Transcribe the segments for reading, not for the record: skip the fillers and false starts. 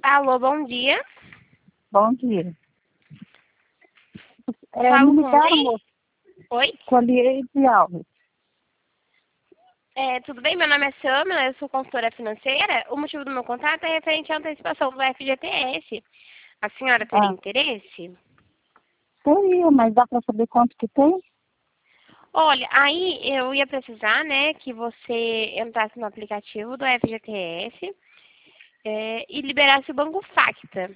Alô, bom dia. Bom dia. Falo Me com ligaram, quem? moço, Oi? Colheide Alves. Tudo bem? Meu nome é Samila, eu sou consultora financeira. O motivo do meu contato é referente à antecipação do FGTS. A senhora teria Ah, interesse? teria, mas dá para saber quanto que tem? Olha, aí eu ia precisar, né, que você entrasse no aplicativo do FGTS e liberasse o Banco Facta.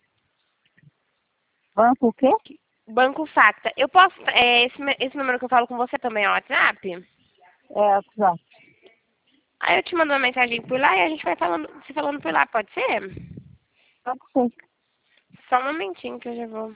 Banco o quê? Banco Facta. Eu posso, esse número que eu falo com você também é o WhatsApp? Já. Aí eu te mando uma mensagem por lá e a gente vai se falando por lá, pode ser? Pode ser. Só um momentinho que eu já vou.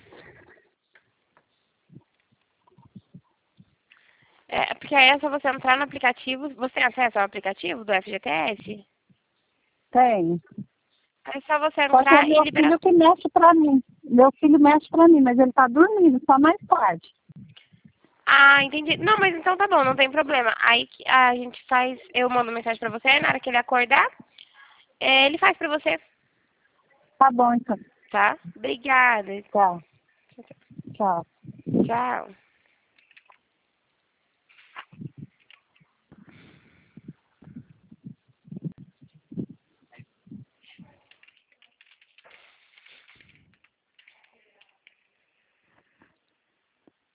Porque aí é só você entrar no aplicativo. Você tem acesso ao aplicativo do FGTS? Tem. Aí é só você Só que é entrar e meu liberar. filho que mexe para mim. Meu filho mexe para mim, mas ele tá dormindo, só mais tarde. Ah, entendi. Não, mas então tá bom, não tem problema. Aí a gente faz, eu mando mensagem pra você, na hora que ele acordar, ele faz pra você, Tá bom, então. tá? Obrigada. Tá. Tchau. Tchau.